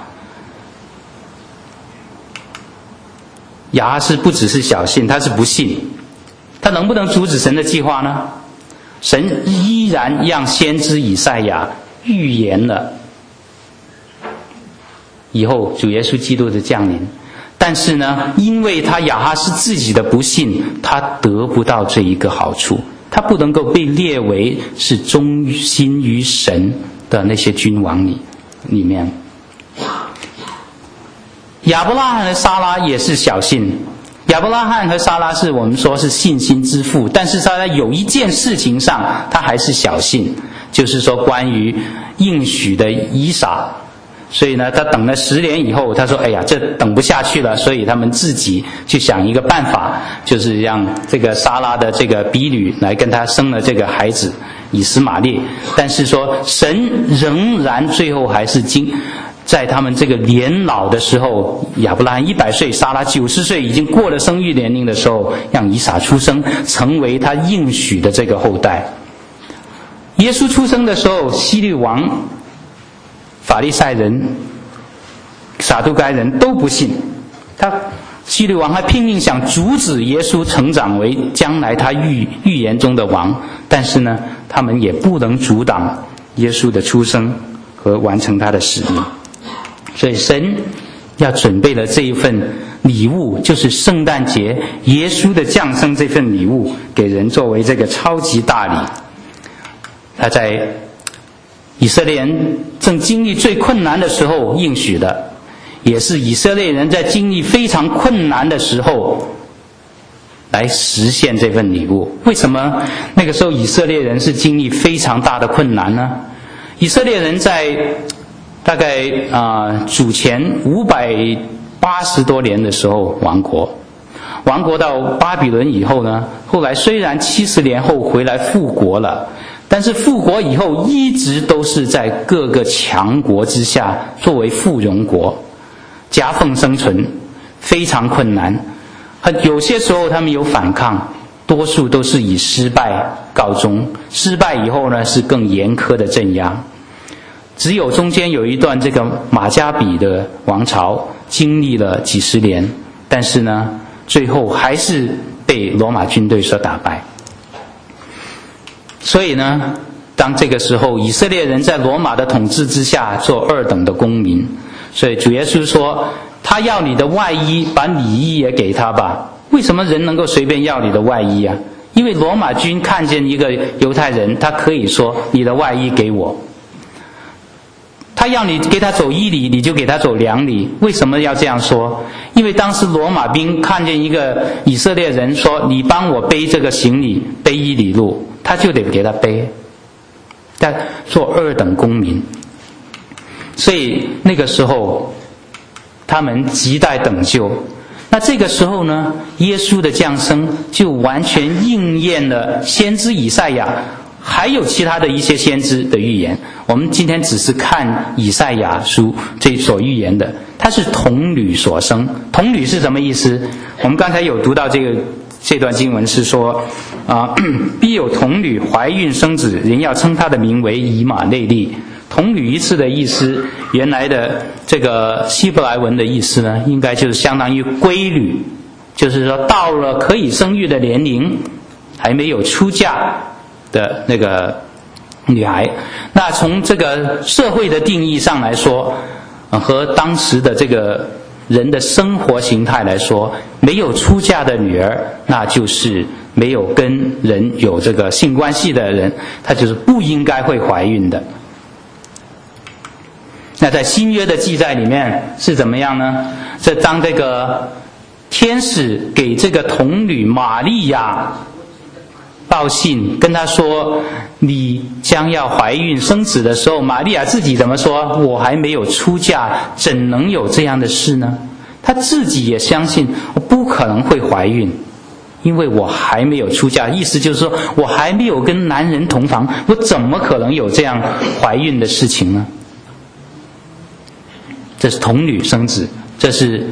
亚哈斯不只是小信，他是不信，他能不能阻止神的计划呢？神依然让先知以赛亚预言了以后主耶稣基督的降临。但是呢，因为他亚哈斯自己的不信，他得不到这一个好处，他不能够被列为是忠心于神的那些君王里里面。亚伯拉罕和撒拉也是小信，亚伯拉罕和撒拉是我们说是信心之父，但是他在有一件事情上他还是小信，就是说关于应许的以撒。所以呢，他等了十年以后，他说哎呀这等不下去了，所以他们自己去想一个办法，就是让这个撒拉的这个婢女来跟他生了这个孩子以实玛利。但是说神仍然最后还是经在他们这个年老的时候，亚伯拉罕一百岁，撒拉九十岁，已经过了生育年龄的时候，让以撒出生，成为他应许的这个后代。耶稣出生的时候，希律王、法利赛人、撒都该人都不信，他希律王还拼命想阻止耶稣成长为将来他预预言中的王，但是呢，他们也不能阻挡耶稣的出生和完成他的使命。所以神要准备了这一份礼物，就是圣诞节耶稣的降生这份礼物，给人作为这个超级大礼。他在以色列人正经历最困难的时候应许的，也是以色列人在经历非常困难的时候来实现这份礼物。为什么那个时候以色列人是经历非常大的困难呢？以色列人在大概啊、呃、主前五百八十多年的时候亡国，亡国到巴比伦以后呢，后来虽然七十年后回来复国了，但是复国以后一直都是在各个强国之下作为附庸国，夹缝生存，非常困难。有些时候他们有反抗，多数都是以失败告终，失败以后呢是更严苛的镇压。只有中间有一段这个马加比的王朝经历了几十年，但是呢最后还是被罗马军队所打败。所以呢，当这个时候以色列人在罗马的统治之下做二等的公民，所以主耶稣说他要你的外衣，把里衣也给他吧。为什么人能够随便要你的外衣啊？因为罗马军看见一个犹太人，他可以说你的外衣给我，他要你给他走一里，你就给他走两里。为什么要这样说？因为当时罗马兵看见一个以色列人说你帮我背这个行李，背一里路，他就得给他背，但做二等公民。所以那个时候他们亟待等救。那这个时候呢，耶稣的降生就完全应验了先知以赛亚还有其他的一些先知的预言。我们今天只是看以赛亚书这所预言的，它是童女所生。童女是什么意思？我们刚才有读到这个这段经文是说啊、呃，必有童女怀孕生子，人要称她的名为以马内利。童女一次的意思，原来的这个希伯来文的意思呢，应该就是相当于闺女，就是说到了可以生育的年龄，还没有出嫁的那个女孩。那从这个社会的定义上来说，呃、和当时的这个人的生活形态来说，没有出嫁的女儿，那就是没有跟人有这个性关系的人，她就是不应该会怀孕的。那在新约的记载里面是怎么样呢？这当这个天使给这个童女玛利亚报信，跟她说你将要怀孕生子的时候，玛利亚自己怎么说？我还没有出嫁，怎能有这样的事呢？她自己也相信我不可能会怀孕，因为我还没有出嫁，意思就是说我还没有跟男人同房，我怎么可能有这样怀孕的事情呢？这是童女生子。这是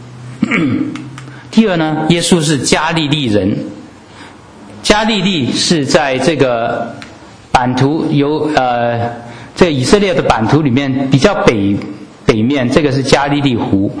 第二呢，耶稣是加利利人。加利利是在这个版图由呃这以色列的版图里面比较北北面，这个是加利利湖。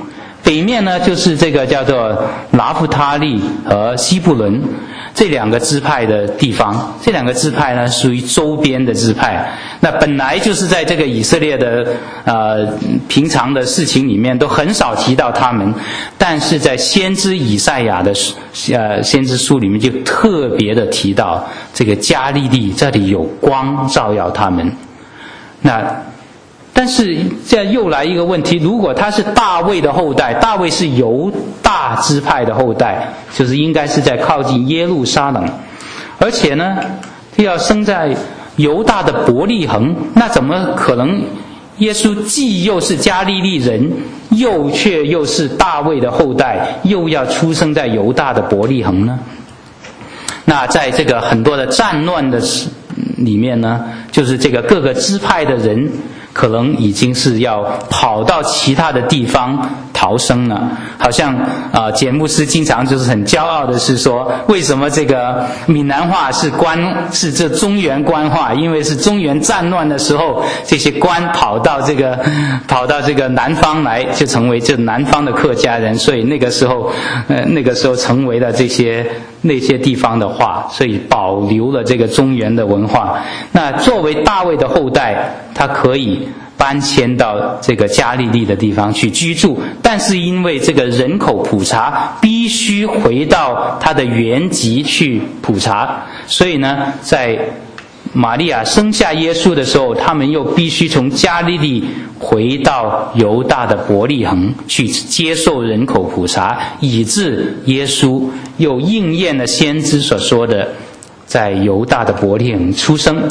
北面呢就是这个叫做拿弗他利和西布伦这两个支派的地方，这两个支派呢属于周边的支派。那本来就是在这个以色列的呃平常的事情里面都很少提到他们，但是在先知以赛亚的呃先知书里面就特别的提到这个加利利这里有光照耀他们。那但是这又来一个问题，如果他是大卫的后代，大卫是犹大支派的后代，就是应该是在靠近耶路撒冷，而且呢他要生在犹大的伯利恒，那怎么可能耶稣既又是加利利人，又却又是大卫的后代，又要出生在犹大的伯利恒呢？那在这个很多的战乱的里面呢，就是这个各个支派的人可能已经是要跑到其他的地方逃生了。好像啊，简牧师经常就是很骄傲的是说，为什么这个闽南话是官是这中原官话？因为是中原战乱的时候，这些官跑到这个跑到这个南方来，就成为这南方的客家人，所以那个时候呃那个时候成为了这些那些地方的话，所以保留了这个中原的文化。那作为大卫的后代，他可以搬迁到这个加利利的地方去居住，但是因为这个人口普查必须回到他的原籍去普查，所以呢在玛利亚生下耶稣的时候，他们又必须从加利利回到犹大的伯利恒去接受人口普查，以致耶稣又应验了先知所说的在犹大的伯利恒出生。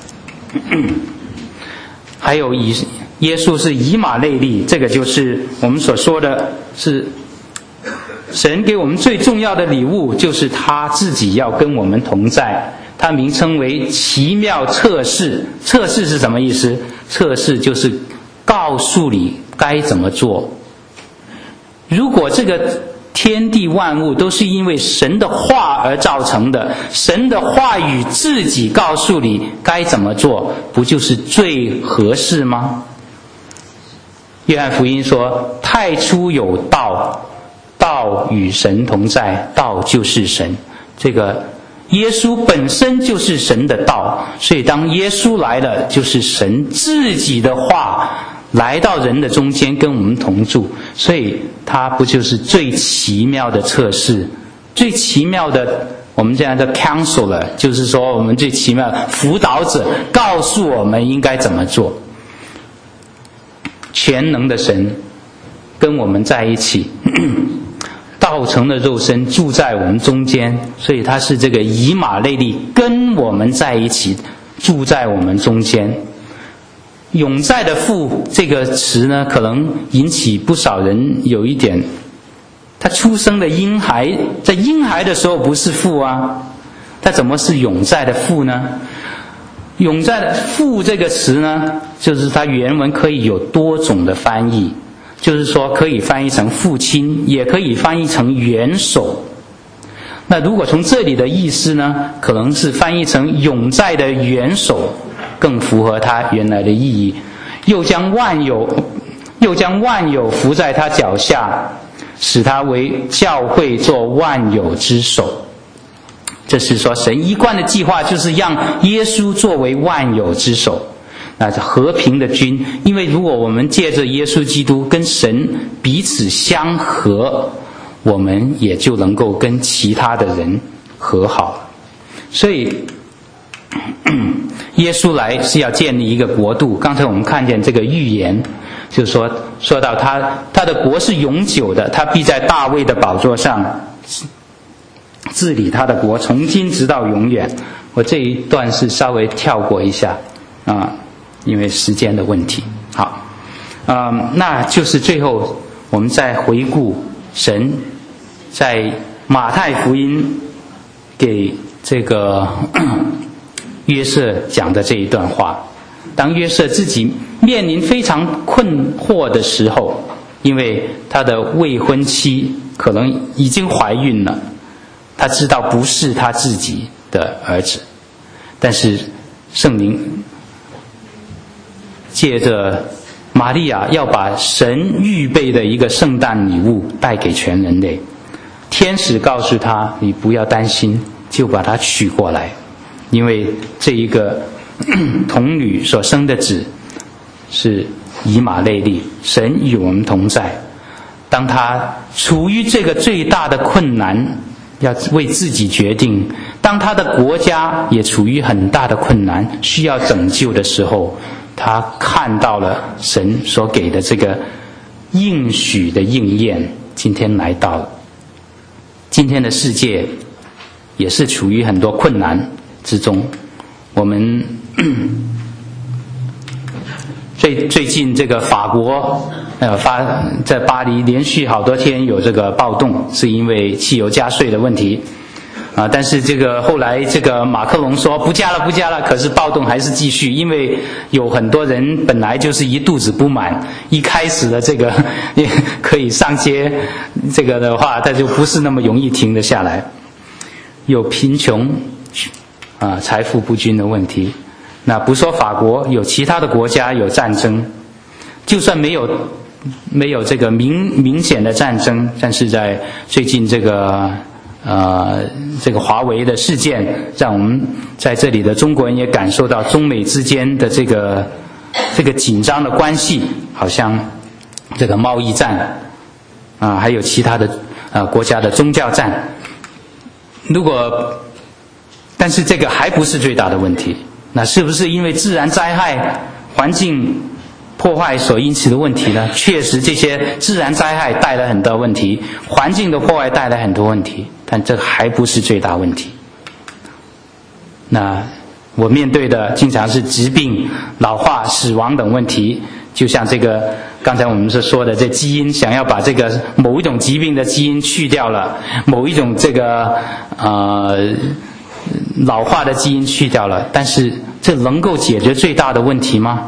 还有以耶稣是以马内利，这个就是我们所说的是神给我们最重要的礼物，就是他自己要跟我们同在。它名称为奇妙测试。测试是什么意思？测试就是告诉你该怎么做。如果这个天地万物都是因为神的话而造成的，神的话语自己告诉你该怎么做，不就是最合适吗？约翰福音说，太初有道，道与神同在，道就是神。这个耶稣本身就是神的道，所以当耶稣来了，就是神自己的话来到人的中间跟我们同住，所以它不就是最奇妙的测试，最奇妙的我们这样的 counselor， 就是说我们最奇妙的辅导者，告诉我们应该怎么做。全能的神跟我们在一起，道成了肉身住在我们中间，所以他是这个以马内利跟我们在一起，住在我们中间。永在的父这个词呢，可能引起不少人有一点，他出生的婴孩在婴孩的时候不是父啊，他怎么是永在的父呢？永在的父这个词呢，就是它原文可以有多种的翻译，就是说可以翻译成父亲，也可以翻译成元首。那如果从这里的意思呢，可能是翻译成永在的元首，更符合他原来的意义。又将万有又将万有伏在他脚下，使他为教会做万有之首。这是说神一贯的计划，就是让耶稣作为万有之首，那是和平的君。因为如果我们借着耶稣基督跟神彼此相合，我们也就能够跟其他的人和好。所以耶稣来是要建立一个国度。刚才我们看见这个预言，就是说说到他他的国是永久的，他必在大卫的宝座上治理他的国，从今直到永远。我这一段是稍微跳过一下啊，因为时间的问题。好，嗯，那就是最后我们再回顾神在马太福音给这个约瑟讲的这一段话。当约瑟自己面临非常困惑的时候，因为他的未婚妻可能已经怀孕了，他知道不是他自己的儿子，但是圣灵借着玛利亚要把神预备的一个圣诞礼物带给全人类。天使告诉他，你不要担心，就把他娶过来，因为这一个童女所生的子是以马内利，神与我们同在。当他处于这个最大的困难，要为自己决定，当他的国家也处于很大的困难，需要拯救的时候，他看到了神所给的这个应许的应验，今天来到了。今天的世界也是处于很多困难之中。我们最最近这个法国呃发在巴黎连续好多天有这个暴动，是因为汽油加税的问题啊，但是这个后来这个马克龙说不加了不加了，可是暴动还是继续，因为有很多人本来就是一肚子不满，一开始的这个也可以上街，这个的话他就不是那么容易停得下来。有贫穷啊财富不均的问题，那不说法国，有其他的国家有战争，就算没有没有这个明明显的战争，但是在最近这个呃，这个华为的事件，让我们在这里的中国人也感受到中美之间的这个这个紧张的关系，好像这个贸易战啊、呃，还有其他的呃国家的宗教战。如果，但是这个还不是最大的问题，那是不是因为自然灾害、环境破坏所引起的问题呢？确实，这些自然灾害带来很多问题，环境的破坏带来很多问题，但这还不是最大问题。那我面对的经常是疾病、老化、死亡等问题，就像这个刚才我们是说的，这基因想要把这个某一种疾病的基因去掉了，某一种这个呃老化的基因去掉了，但是这能够解决最大的问题吗？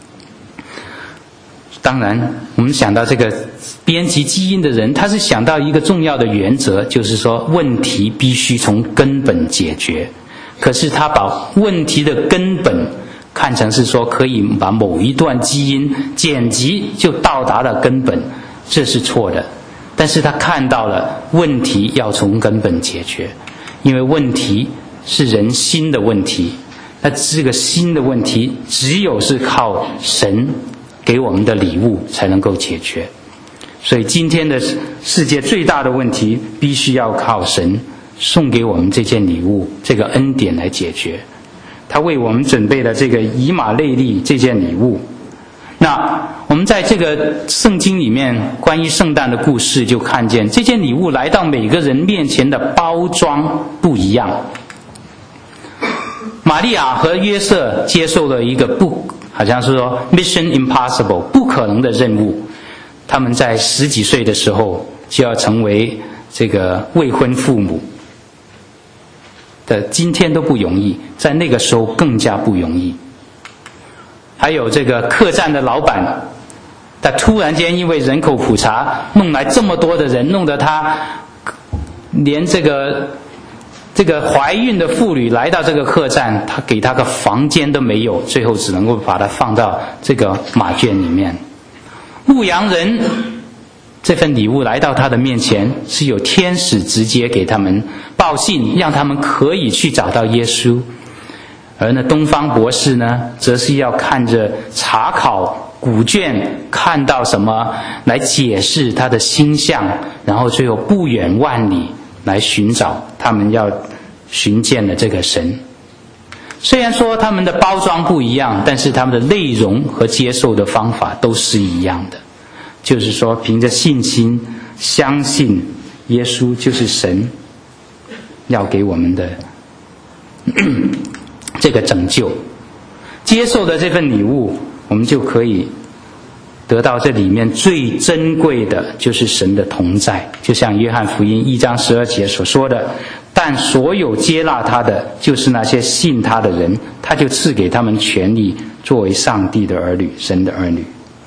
当然，我们想到这个编辑基因的人，他是想到一个重要的原则，就是说问题必须从根本解决。可是他把问题的根本看成是说可以把某一段基因剪辑就到达了根本，这是错的。但是他看到了问题要从根本解决，因为问题是人心的问题，那这个心的问题只有是靠神给我们的礼物才能够解决。所以今天的世界最大的问题必须要靠神送给我们这件礼物，这个恩典来解决。他为我们准备了这个以马内利这件礼物。那我们在这个圣经里面关于圣诞的故事就看见，这件礼物来到每个人面前的包装不一样。玛利亚和约瑟接受了一个不好像是说 mission impossible 不可能的任务，他们在十几岁的时候就要成为这个未婚父母的，今天都不容易，在那个时候更加不容易。还有这个客栈的老板，他突然间因为人口普查弄来这么多的人，弄得他连这个这个怀孕的妇女来到这个客栈，他给他个房间都没有，最后只能够把它放到这个马圈里面。牧羊人这份礼物来到他的面前，是有天使直接给他们报信，让他们可以去找到耶稣。而那东方博士呢，则是要看着查考古卷，看到什么来解释他的星象，然后最后不远万里来寻找他们要寻见的这个神。虽然说他们的包装不一样，但是他们的内容和接受的方法都是一样的，就是说凭着信心相信耶稣就是神要给我们的这个拯救。接受的这份礼物，我们就可以得到这里面最珍贵的就是神的同在，就像约翰福音一章十二节所说的，但所有接纳他的就是那些信他的人，他就赐给他们权利作为上帝的儿女，神的儿女。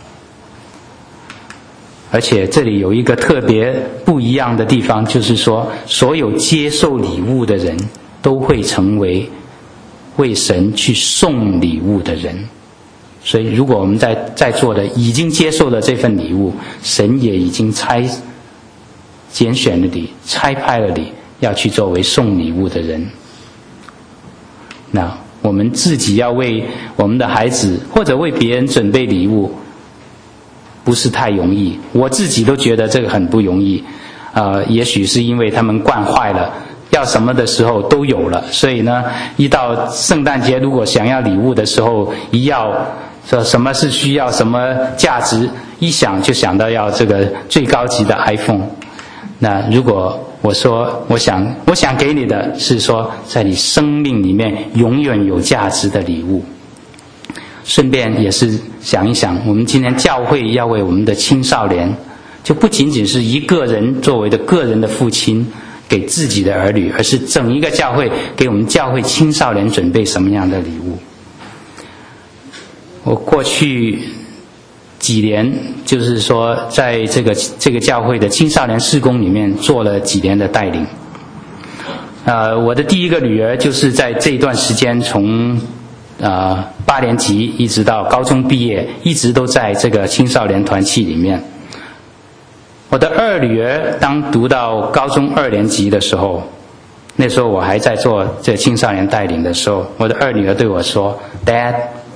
而且这里有一个特别不一样的地方，就是说所有接受礼物的人都会成为为神去送礼物的人。 所以如果我们在在座的已经接受了这份礼物，神也已经差拣选了你，差派了你要去作为送礼物的人。那我们自己要为我们的孩子或者为别人准备礼物不是太容易，我自己都觉得这个很不容易。呃，也许是因为他们惯坏了，要什么的时候都有了，所以呢，一到圣诞节如果想要礼物的时候，一要说什么是需要什么价值，一想就想到要这个最高级的 iPhone。那如果我说我想我想给你的是说在你生命里面永远有价值的礼物，顺便也是想一想，我们今天教会要为我们的青少年，就不仅仅是一个人作为的个人的父亲给自己的儿女，而是整一个教会给我们教会青少年准备什么样的礼物。我过去几年就是说在这个这个教会的青少年事工里面做了几年的带领。呃，我的第一个女儿就是在这一段时间从呃八年级一直到高中毕业，一直都在这个青少年团契里面。我的二女儿当读到高中二年级的时候，那时候我还在做这青少年带领的时候，我的二女儿对我说 Dad,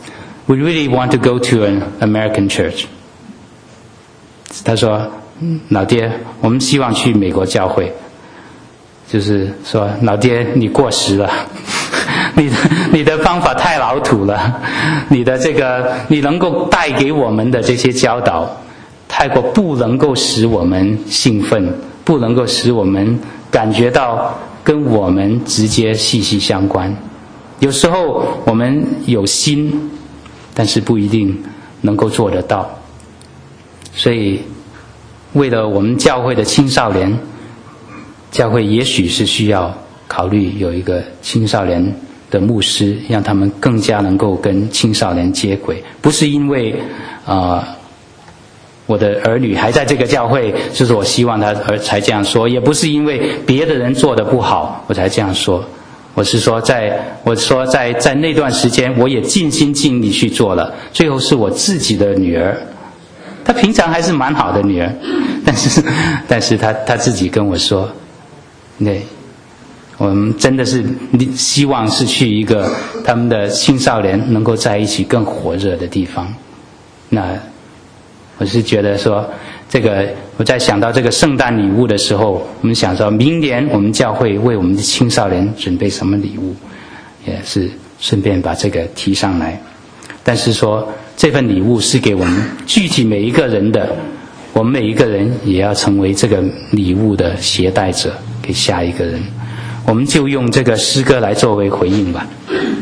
we really want to go to an American church. 她说老爹，我们希望去美国教会。就是说老爹你过时了，你的你的方法太老土了，你的这个你能够带给我们的这些教导太过不能够使我们兴奋，不能够使我们感觉到跟我们直接息息相关。有时候我们有心，但是不一定能够做得到。所以为了我们教会的青少年，教会也许是需要考虑有一个青少年的牧师，让他们更加能够跟青少年接轨。不是因为啊、呃，我的儿女还在这个教会，就是我希望他而才这样说，也不是因为别的人做得不好我才这样说。我是说在我说在在那段时间我也尽心尽力去做了，最后是我自己的女儿，她平常还是蛮好的女儿，但是但是她她自己跟我说，对，我们真的是希望是去一个他们的青少年能够在一起更火热的地方。那我是觉得说这个我在想到这个圣诞礼物的时候，我们想说明年我们教会为我们的青少年准备什么礼物，也是顺便把这个提上来。但是说这份礼物是给我们具体每一个人的，我们每一个人也要成为这个礼物的携带者给下一个人。我们就用这个诗歌来作为回应吧。